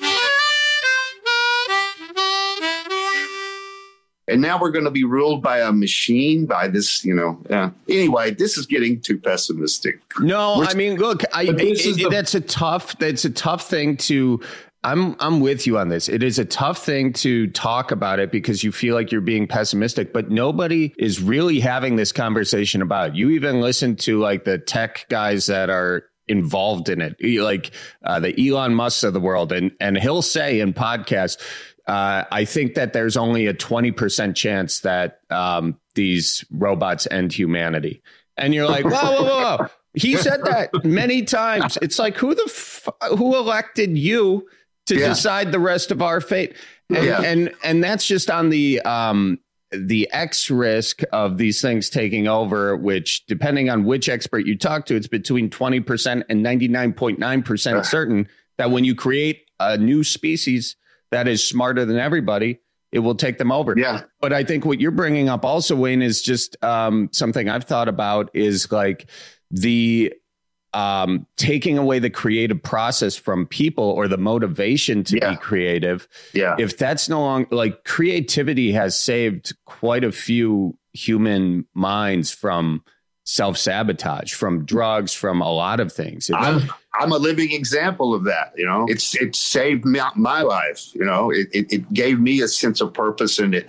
And now we're going to be ruled by a machine, by this, Anyway, this is getting too pessimistic.
No, I mean, look, that's a tough thing to. I'm with you on this. It is a tough thing to talk about it because you feel like you're being pessimistic, but nobody is really having this conversation about it. You even listen to like the tech guys that are involved in it, like the Elon Musk of the world, and he'll say in podcasts, I think that there's only a 20% chance that these robots end humanity. And you're like, whoa. He said that many times. It's like, who elected you to decide the rest of our fate? And that's just on the X risk of these things taking over, which depending on which expert you talk to, it's between 20% and 99.9% certain that when you create a new species that is smarter than everybody, it will take them over. Yeah. But I think what you're bringing up also, Wayne, is just something I've thought about is like the taking away the creative process from people or the motivation to be creative. Yeah. If that's no longer like creativity has saved quite a few human minds from self-sabotage, from drugs, from a lot of things.
I'm a living example of that. It saved my life. It gave me a sense of purpose, and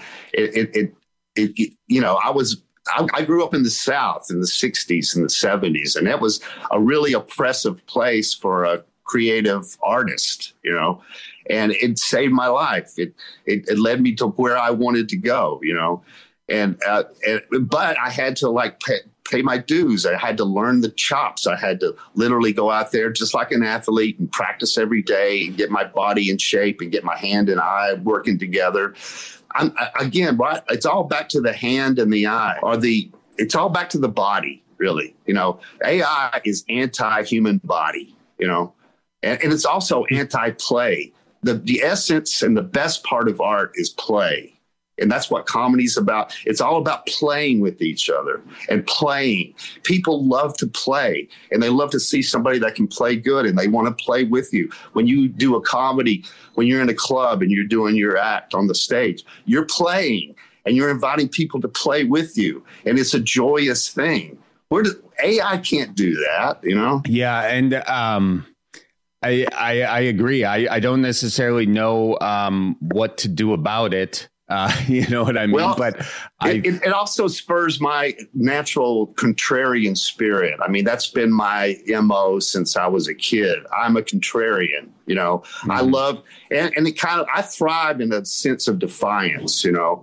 I grew up in the South in the 60s and the 70s, and that was a really oppressive place for a creative artist, and it saved my life. It led me to where I wanted to go, but I had to pay my dues. I had to learn the chops. I had to literally go out there just like an athlete and practice every day and get my body in shape and get my hand and eye working together. It's all back to the hand and the eye, it's all back to the body, really. AI is anti-human body, and it's also anti-play. The essence and the best part of art is play. And that's what comedy's about. It's all about playing with each other and playing. People love to play, and they love to see somebody that can play good, and they want to play with you. When you do a comedy, when you're in a club and you're doing your act on the stage, you're playing and you're inviting people to play with you. And it's a joyous thing. AI can't do that,
Yeah. And I agree. I don't necessarily know what to do about it. You know what I mean?
Well,
but
it also spurs my natural contrarian spirit. I mean, that's been my MO since I was a kid. I'm a contrarian, Mm-hmm. I love, and I thrive in a sense of defiance,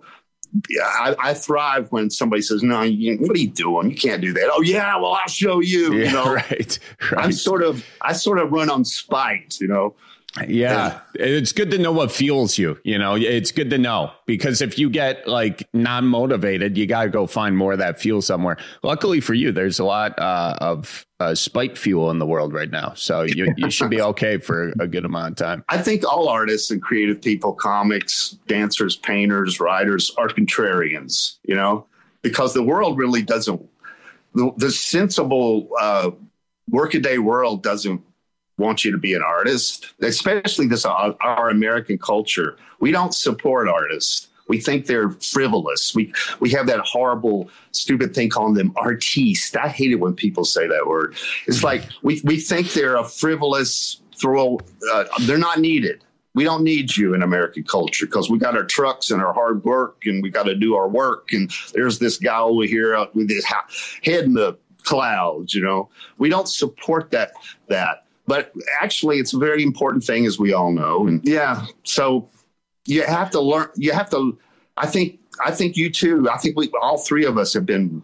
I thrive when somebody says, no, what are you doing? You can't do that. Oh yeah, well, I'll show you,
Right.
I sort of run on spite,
Yeah, it's good to know what fuels you. It's good to know, because if you get like non-motivated, you got to go find more of that fuel somewhere. Luckily for you, there's a lot of spite fuel in the world right now. So you should be okay for a good amount of time.
I think all artists and creative people, comics, dancers, painters, writers are contrarians, because the world really doesn't, the sensible workaday world doesn't want you to be an artist, especially our American culture. We don't support artists. We think they're frivolous. We have that horrible, stupid thing calling them artistes. I hate it when people say that word. It's like we think they're a frivolous they're not needed. We don't need you in American culture because we got our trucks and our hard work and we got to do our work. And there's this guy over here with his head in the clouds. We don't support that. But actually, it's a very important thing, as we all know. And so you have to learn. You have to. I think you too. I think all three of us have been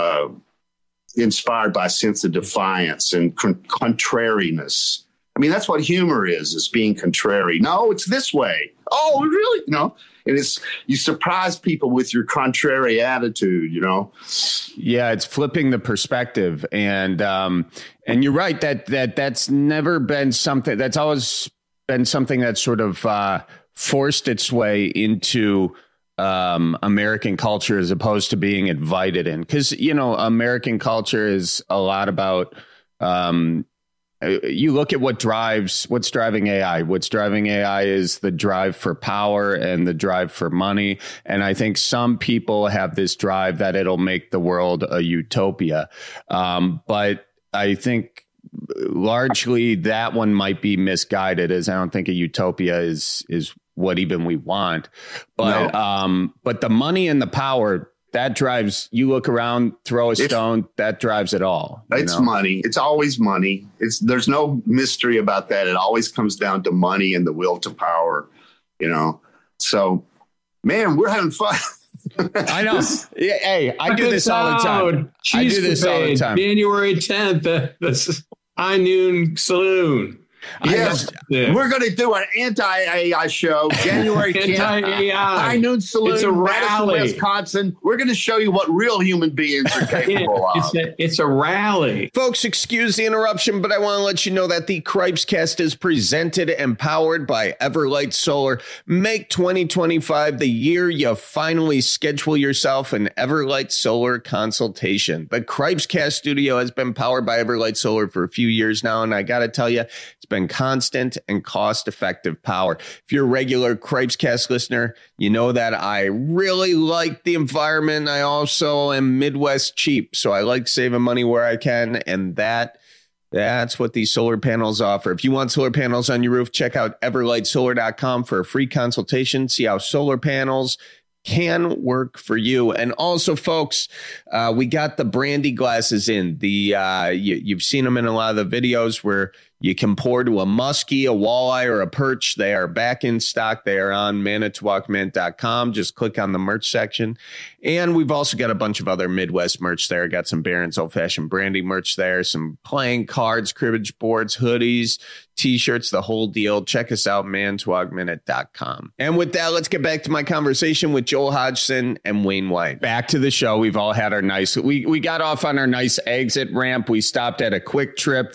inspired by a sense of defiance and contrariness. I mean, that's what humor is being contrary. No, it's this way. Oh, really? And you surprise people with your contrary attitude,
Yeah, it's flipping the perspective. And you're right that that's never been something that's always been something that's sort of forced its way into American culture as opposed to being invited in. Because, American culture is a lot about, you look at what's driving AI. What's driving AI is the drive for power and the drive for money. And I think some people have this drive that it'll make the world a utopia. But I think largely that one might be misguided, as I don't think a utopia is what even we want. But but the money and the power, that drives, you look around, throw a stone, that drives it all.
It's money. It's always money. There's no mystery about that. It always comes down to money and the will to power, So, man, we're having fun.
I know. Hey, I do this all the time.
I do this all the time. January 10th, the High Noon Saloon.
Yes, we're going to do an anti-AI show, January 10th,
anti-AI.
High Noon Saloon,
it's a rally.
Madison, Wisconsin. We're going to show you what real human beings are capable of.
It's a rally.
Folks, excuse the interruption, but I want to let you know that the Cripescast is presented and powered by Everlight Solar. Make 2025 the year you finally schedule yourself an Everlight Solar consultation. The Cripescast studio has been powered by Everlight Solar for a few years now, and I got to tell you, it's been constant and cost-effective power. If you're a regular Cripescast listener, you know that I really like the environment. I also am Midwest cheap, so I like saving money where I can, and that's what these solar panels offer. If you want solar panels on your roof, check out everlightsolar.com for a free consultation. See how solar panels can work for you. And also, folks, we got the brandy glasses in. You've seen them in a lot of the videos where you can pour to a muskie, a walleye, or a perch. They are back in stock. They are on manitowocmint.com. Just click on the merch section. And we've also got a bunch of other Midwest merch there. Got some Barron's Old Fashioned Brandy merch there, some playing cards, cribbage boards, hoodies, T-shirts, the whole deal. Check us out, manitowocminute.com. And with that, let's get back to my conversation with Joel Hodgson and Wayne White. Back to the show. We've all had our nice, we got off on our nice exit ramp. We stopped at a Quick Trip.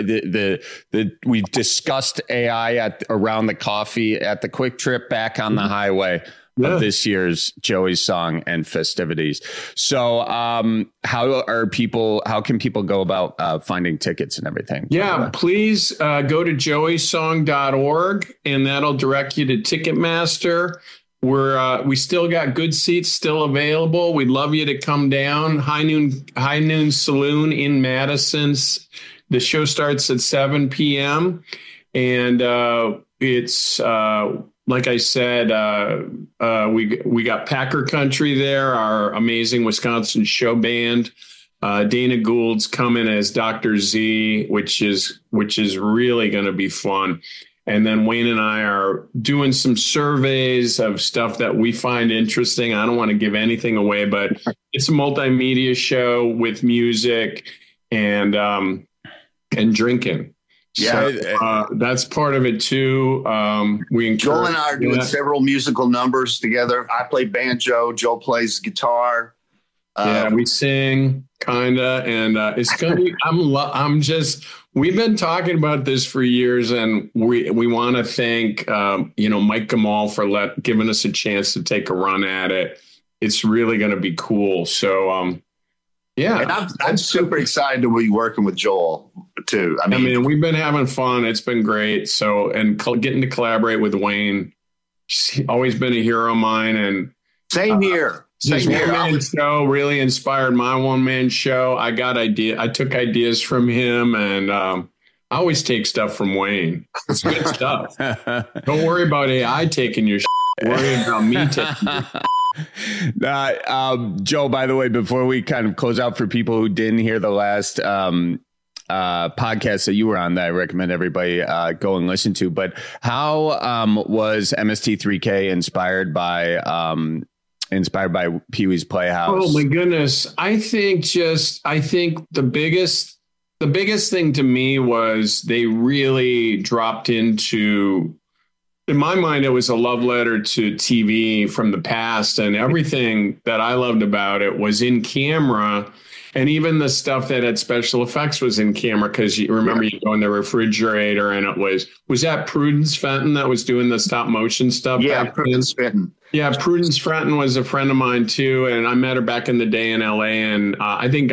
We discussed AI around the coffee at the Quick Trip, back on the highway of this year's Joey's Song and festivities. So how can people go about finding tickets and everything?
Yeah, please go to joeysong.org, and that'll direct you to Ticketmaster. We still got good seats still available. We'd love you to come down. High Noon Saloon in Madison. The show starts at 7 p.m. and it's like I said, we got Packer Country there, our amazing Wisconsin show band. Dana Gould's coming as Dr. Z, which is really going to be fun. And then Wayne and I are doing some surveys of stuff that we find interesting. I don't want to give anything away, but it's a multimedia show with music and drinking.
Yeah,
so, that's part of it too.
Joel and I are doing several musical numbers together. I play banjo. Joel plays guitar.
We sing kinda, and it's gonna be. We've been talking about this for years, and we want to thank Mike Gamal for giving us a chance to take a run at it. It's really going to be cool. So. Yeah,
and I'm super excited to be working with Joel too.
I mean, we've been having fun. It's been great. So, and getting to collaborate with Wayne, he's always been a hero of mine. And
same here.
His one-man show really inspired my one-man show. I took ideas from him, and I always take stuff from Wayne. It's good stuff. Don't worry about AI taking your shit. Worry about me taking your shit.
Joe, by the way, before we kind of close out, for people who didn't hear the last podcast that you were on, that I recommend everybody go and listen to, but how was MST3K inspired by Pee-wee's Playhouse?
Oh my goodness. I think the biggest thing to me was they really dropped into, in my mind, it was a love letter to TV from the past, and everything that I loved about it was in camera. And even the stuff that had special effects was in camera, because you remember you go in the refrigerator and it was that Prudence Fenton that was doing the stop motion stuff?
Yeah, Prudence Fenton.
Yeah, Prudence Fenton was a friend of mine too, and I met her back in the day in LA, and I think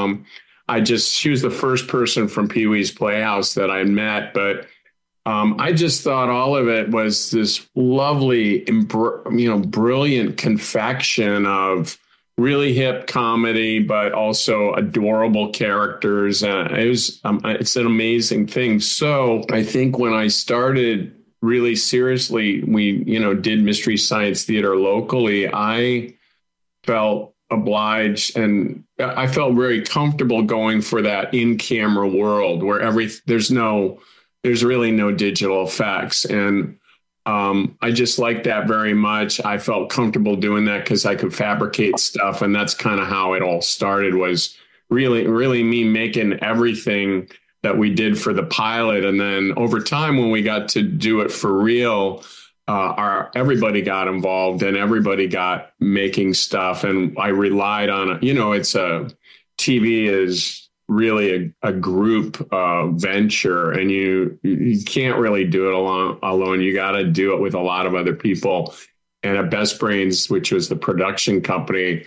she was the first person from Pee Wee's Playhouse that I met, but I just thought all of it was this lovely, brilliant confection of really hip comedy, but also adorable characters. It's an amazing thing. So I think when I started really seriously, we, did Mystery Science Theater locally, I felt obliged and I felt very comfortable going for that in-camera world where there's really no digital effects. And I just liked that very much. I felt comfortable doing that because I could fabricate stuff. And that's kind of how it all started, was really, really me making everything that we did for the pilot. And then over time, when we got to do it for real, everybody got involved and everybody got making stuff. And I relied on TV is really a group venture, and you can't really do it alone. You got to do it with a lot of other people. And at Best Brains, which was the production company,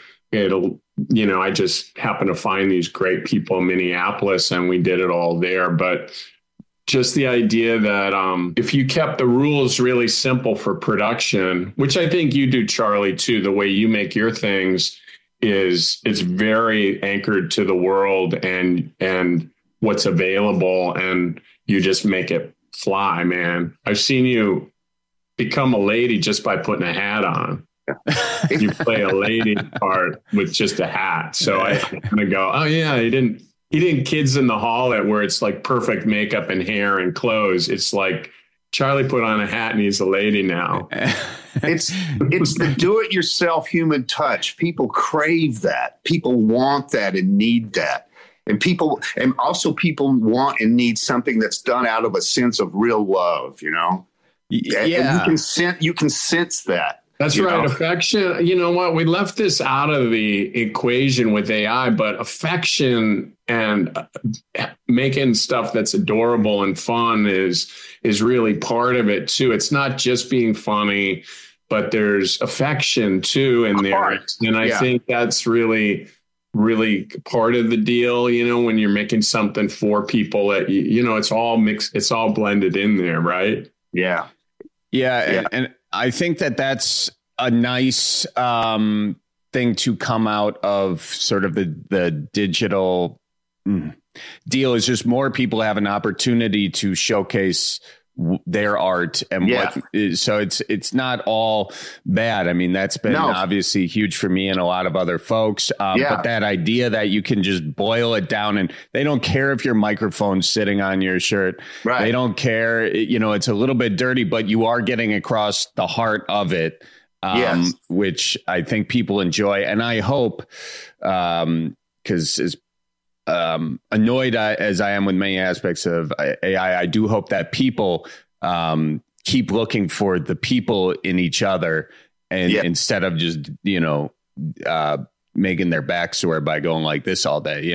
I just happened to find these great people in Minneapolis, and we did it all there. But just the idea that if you kept the rules really simple for production, which I think you do, Charlie, too, the way you make your things it's very anchored to the world and what's available, and you just make it fly, man. I've seen you become a lady just by putting a hat on. You play a lady part with just a hat. So I kind of go, oh yeah, he didn't Kids in the Hall it where it's like perfect makeup and hair and clothes. It's like Charlie put on a hat and he's a lady now.
It's the do-it-yourself human touch. People crave that. People want that and need that. And also people want and need something that's done out of a sense of real love, Yeah. And you can sense that.
That's right. Affection. You know what? We left this out of the equation with AI, but affection and making stuff that's adorable and fun is really part of it too. It's not just being funny, but there's affection too in there. And I think that's really, really part of the deal, when you're making something for people that, it's all mixed, it's all blended in there. Right.
Yeah.
Yeah. And I think that's a nice thing to come out of sort of the digital deal, is just more people have an opportunity to showcase their art and so it's not all bad. I mean, that's been obviously huge for me and a lot of other folks. But that idea that you can just boil it down and they don't care if your microphone's sitting on your shirt. Right. They don't care. It's a little bit dirty, but you are getting across the heart of it, which I think people enjoy. And I hope, because as annoyed as I am with many aspects of AI, I do hope that people keep looking for the people in each other, and instead of just making their back sore by going like this all day,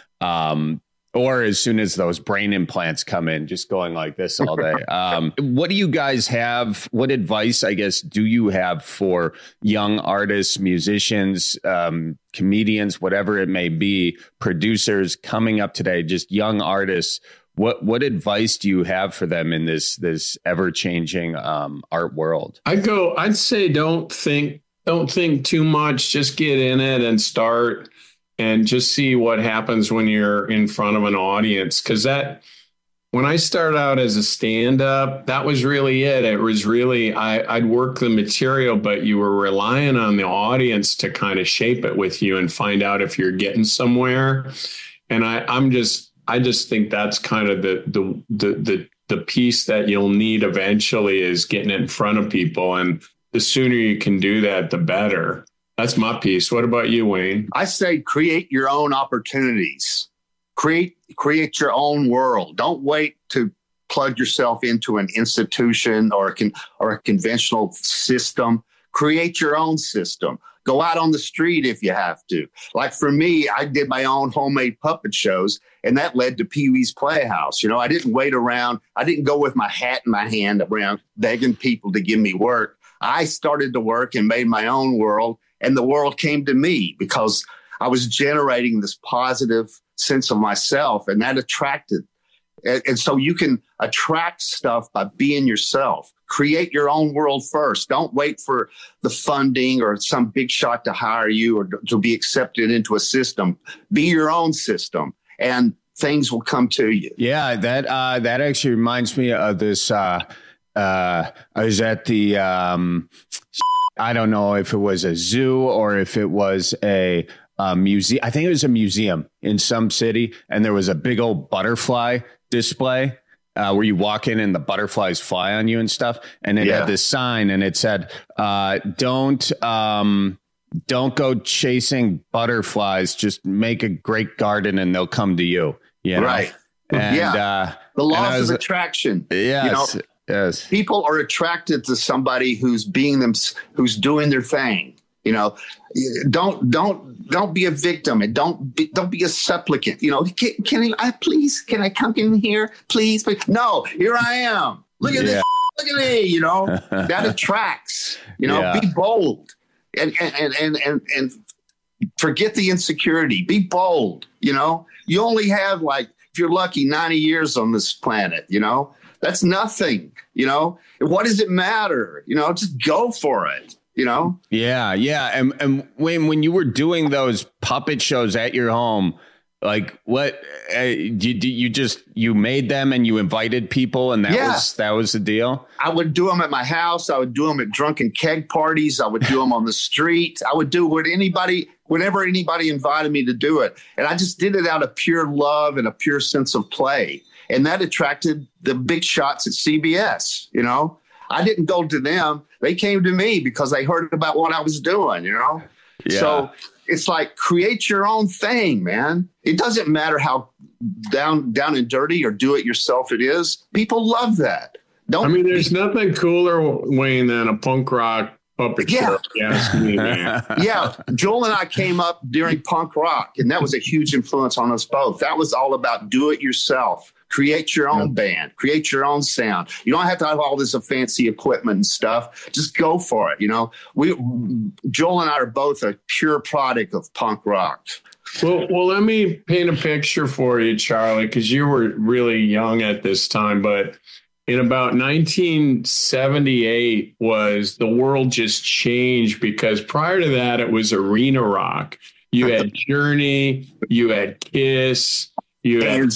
or as soon as those brain implants come in, just going like this all day. What do you guys have? What advice, I guess, do you have for young artists, musicians, comedians, whatever it may be, producers coming up today, just young artists? What advice do you have for them in this ever changing art world?
I'd say don't think too much. Just get in it and start. And just see what happens when you're in front of an audience. Because when I started out as a stand-up, that was really it. It was really, I'd work the material, but you were relying on the audience to kind of shape it with you and find out if you're getting somewhere. And I just think that's kind of the piece that you'll need eventually, is getting it in front of people. And the sooner you can do that, the better. That's my piece. What about you, Wayne?
I say create your own opportunities. Create your own world. Don't wait to plug yourself into an institution or a conventional system. Create your own system. Go out on the street if you have to. Like for me, I did my own homemade puppet shows, and that led to Pee Wee's Playhouse. You know, I didn't wait around. I didn't go with my hat in my hand around begging people to give me work. I started to work and made my own world, and the world came to me because I was generating this positive sense of myself, and that attracted. And so you can attract stuff by being yourself. Create your own world first. Don't wait for the funding or some big shot to hire you or to be accepted into a system. Be your own system, and things will come to you.
Yeah, that actually reminds me of this. I was at the I don't know if it was a zoo or if it was a museum. I think it was a museum in some city, and there was a big old butterfly display. Where you walk in and the butterflies fly on you and stuff. And it had this sign, and it said, don't go chasing butterflies. Just make a great garden and they'll come to you. You know? Right. And,
the laws of attraction.
Yes.
You know, yes. People are attracted to somebody who's who's doing their thing. You know, don't be a victim, and don't be a supplicant. You know, can I come in here, please? No, here I am. Look at this. Look at me. You know, that attracts. You know, be bold and forget the insecurity. Be bold. You know, you only have, like, if you're lucky, 90 years on this planet. You know, that's nothing. You know, what does it matter? You know, just go for it. You know?
Yeah. And when you were doing those puppet shows at your home, like what you made them and you invited people, and that was the deal?
I would do them at my house. I would do them at drunken keg parties. I would do them on the street. I would do whenever anybody invited me to do it. And I just did it out of pure love and a pure sense of play. And that attracted the big shots at CBS, you know? I didn't go to them. They came to me because they heard about what I was doing, you know? Yeah. So it's like, create your own thing, man. It doesn't matter how down and dirty or do it yourself it is. People love that.
There's nothing cooler, Wayne, than a punk rock puppet show.
Yeah. Joel and I came up during punk rock, and that was a huge influence on us both. That was all about do it yourself. Create your own band, create your own sound. You don't have to have all this fancy equipment and stuff. Just go for it. You know, Joel and I are both a pure product of punk rock.
Well, let me paint a picture for you, Charlie, because you were really young at this time. But in about 1978 the world just changed, because prior to that, it was arena rock. You had Journey, you had Kiss, you had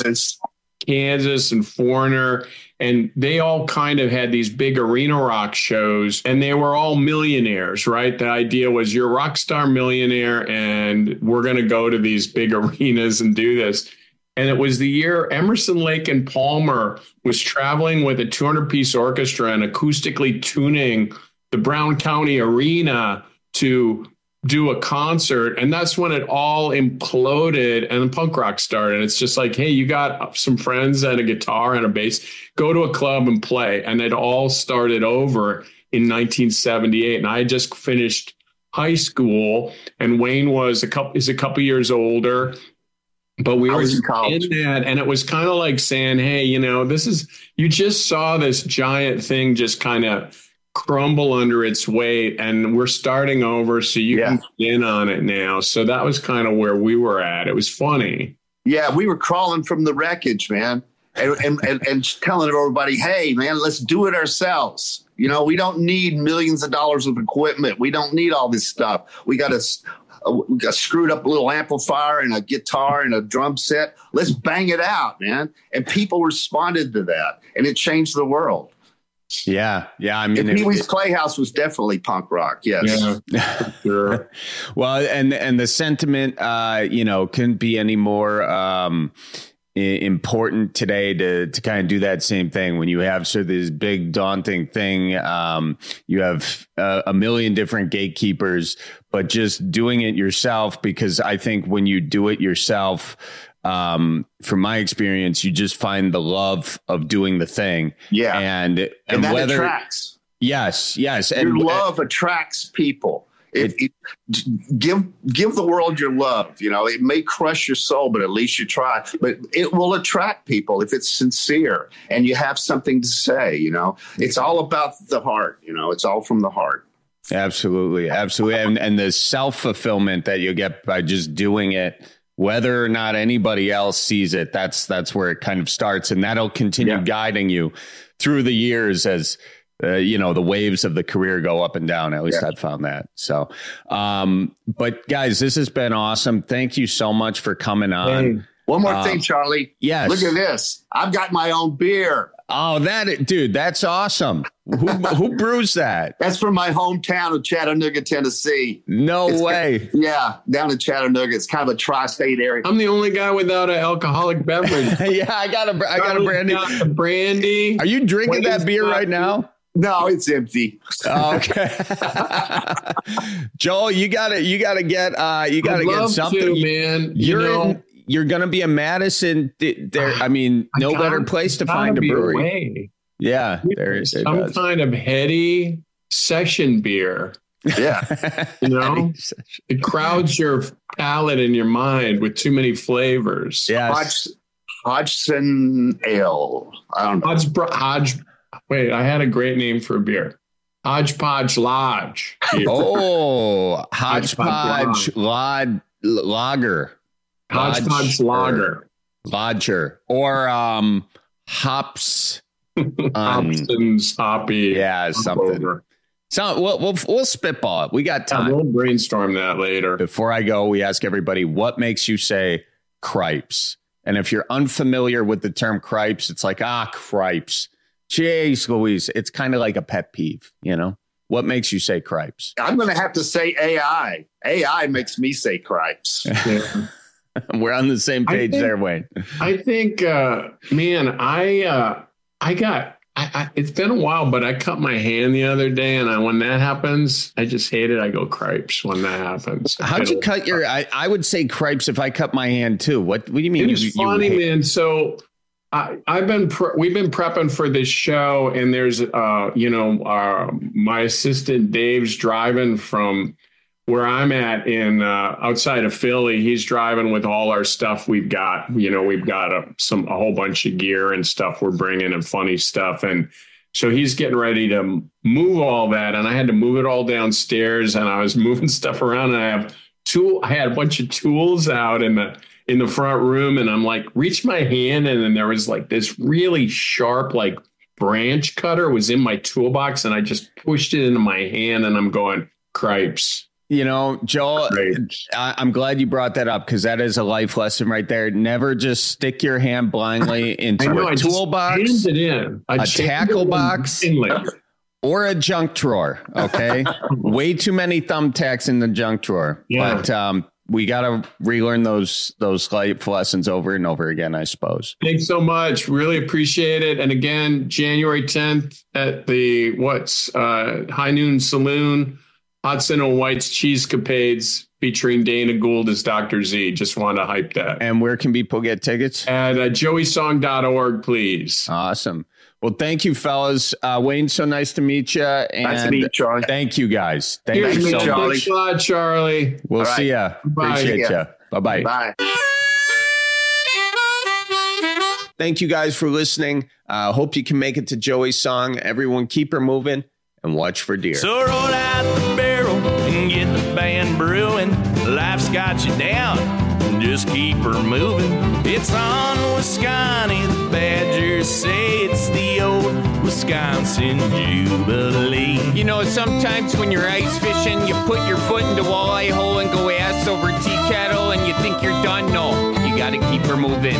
Kansas and Foreigner, and they all kind of had these big arena rock shows, and they were all millionaires, right? The idea was you're a rock star millionaire, and we're going to go to these big arenas and do this. And it was the year Emerson, Lake and Palmer was traveling with a 200-piece orchestra and acoustically tuning the Brown County Arena to do a concert, and that's when it all imploded and punk rock started. It's just like, hey, you got some friends and a guitar and a bass, go to a club and play. And it all started over in 1978. And I just finished high school, and Wayne is a couple years older, but we were in that, and it was kind of like saying, hey, you know, you just saw this giant thing just kind of crumble under its weight, and we're starting over, so you can get in on it now. So that was kind of where we were at. It was funny.
Yeah, we were crawling from the wreckage, man, and telling everybody, hey, man, let's do it ourselves. You know, we don't need millions of dollars of equipment. We don't need all this stuff. We got a screwed up little amplifier and a guitar and a drum set. Let's bang it out, man. And people responded to that, and it changed the world.
Yeah. I mean,
Pee Wee's Playhouse was definitely punk rock. Yes.
Yeah, sure.
Well, and the sentiment, couldn't be any more important today to kind of do that same thing. When you have sort of this big daunting thing, you have a million different gatekeepers, but just doing it yourself, because I think when you do it yourself, from my experience, you just find the love of doing the thing.
Yeah.
And
that
whether,
attracts.
Yes.
And your love attracts people. Give the world your love. It may crush your soul, but at least you try. But it will attract people if it's sincere and you have something to say. It's all about the heart. It's all from the heart.
Absolutely. And the self-fulfillment that you get by just doing it, whether or not anybody else sees it, that's where it kind of starts. And that'll continue guiding you through the years as the waves of the career go up and down. At least I've found that. So, but guys, this has been awesome. Thank you so much for coming on.
Hey, one more thing, Charlie.
Yes.
Look at this. I've got my own beer.
Oh, dude, that's awesome. Who brews that?
That's from my hometown of Chattanooga, Tennessee.
No way.
Down in Chattanooga. It's kind of a tri-state area.
I'm the only guy without an alcoholic beverage.
I got a brandy.
Got the brandy.
Are you drinking that beer right now?
No, it's empty.
Oh, okay. Joel, you gotta get something,
man.
You're going to be in Madison. No better place to find a brewery. Yeah, there is
some kind of heady session beer.
Yeah.
It crowds your palate and your mind with too many flavors.
Yes.
Hodgson Ale. I don't know.
Wait, I had a great name for a beer. Hodgepodge Lodge.
Oh, Hodgepodge Lager.
Hodgepodge Lager.
Lodger. Or Hops.
Hobson's Hoppy.
Yeah, something. So we'll spitball it. We got time.
We'll brainstorm that later.
Before I go, we ask everybody, what makes you say cripes? And if you're unfamiliar with the term cripes, it's like, cripes. Jeez Louise, it's kind of like a pet peeve, What makes you say cripes?
I'm going to have to say AI. AI makes me say cripes.
We're on the same page there, Wayne.
I think, it's been a while, but I cut my hand the other day, and when that happens, I just hate it. I go cripes when that happens.
How'd you cut your? I would say cripes if I cut my hand too. What do you mean?
It's funny, man. So we've been prepping for this show, and there's my assistant Dave's driving from where I'm at in outside of Philly. He's driving with all our stuff we've got. We've got a whole bunch of gear and stuff we're bringing and funny stuff, and so he's getting ready to move all that, and I had to move it all downstairs, and I was moving stuff around, and I had a bunch of tools out in the front room, and I'm like, reached my hand, and then there was like this really sharp like branch cutter was in my toolbox, and I just pushed it into my hand, and I'm going cripes.
Joel, I'm glad you brought that up because that is a life lesson right there. Never just stick your hand blindly into a toolbox, a tackle box, or a junk drawer. Okay. Way too many thumbtacks in the junk drawer. Yeah. But we got to relearn those life lessons over and over again, I suppose.
Thanks so much. Really appreciate it. And again, January 10th at the High Noon Saloon. Hudson and White's Cheesecapades featuring Dana Gould as Dr. Z. Just want to hype that.
And where can people get tickets?
At joeysong.org, please.
Awesome. Well, thank you, fellas. Wayne, so nice to meet you. And
nice to meet you, Charlie.
Thank you, guys. Thank you
so
much.
Charlie. Thanks a lot, Charlie.
We'll see you. Appreciate you. Bye-bye.
Bye.
Thank you guys for listening. Hope you can make it to Joey's song. Everyone keep her moving and watch for deer.
So roll out the barrel and get the band brewing. Life's got you down, just keep her moving. It's on Wisconsin, the Badgers say it's the old Wisconsin Jubilee.
Sometimes when you're ice fishing, you put your foot in the walleye hole and go ass over tea kettle and you think you're done. No, you got to keep her moving.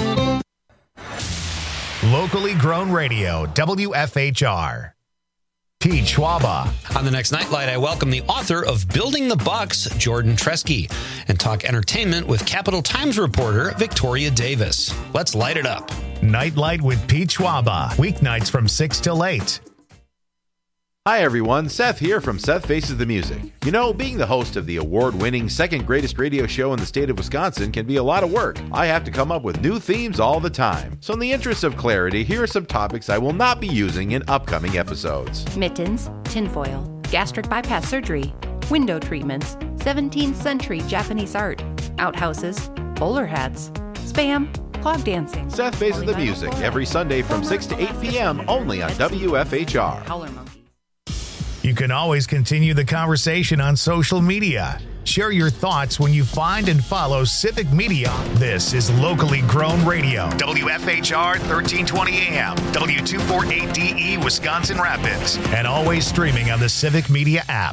Locally grown radio, WFHR. Pete Schwaba.
On the next Nightlight, I welcome the author of Building the Bucks, Jordan Tresky, and talk entertainment with Capital Times reporter Victoria Davis. Let's light it up.
Nightlight with Pete Schwaba. Weeknights from 6 till 8.
Hi everyone, Seth here from Seth Faces the Music. You know, being the host of the award-winning second greatest radio show in the state of Wisconsin can be a lot of work. I have to come up with new themes all the time. So in the interest of clarity, here are some topics I will not be using in upcoming episodes.
Mittens, tinfoil, gastric bypass surgery, window treatments, 17th century Japanese art, outhouses, bowler hats, spam, clog dancing.
Seth Faces the Music every Sunday from 6 to 8 p.m. only on WFHR.
You can always continue the conversation on social media. Share your thoughts when you find and follow Civic Media. This is locally grown radio. WFHR 1320 AM, W248DE Wisconsin Rapids, and always streaming on the Civic Media app.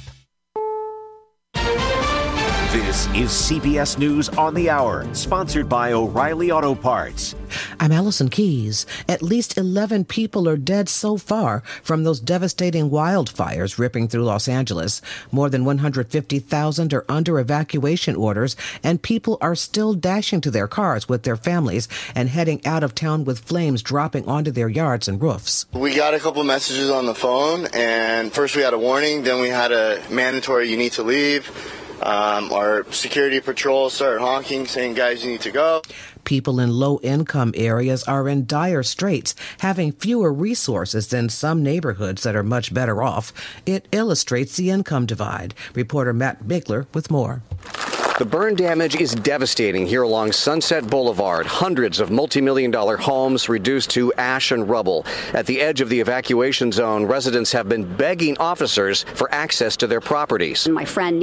This is CBS News on the Hour, sponsored by O'Reilly Auto Parts.
I'm Allison Keys. At least 11 people are dead so far from those devastating wildfires ripping through Los Angeles. More than 150,000 are under evacuation orders, and people are still dashing to their cars with their families and heading out of town with flames dropping onto their yards and roofs.
We got a couple messages on the phone, and first we had a warning, then we had a mandatory you need to leave. Our security patrol started honking, saying, guys, you need to go.
People in low-income areas are in dire straits, having fewer resources than some neighborhoods that are much better off. It illustrates the income divide. Reporter Matt Bigler with more.
The burn damage is devastating here along Sunset Boulevard. Hundreds of multi-million-dollar homes reduced to ash and rubble. At the edge of the evacuation zone, residents have been begging officers for access to their properties.
My friend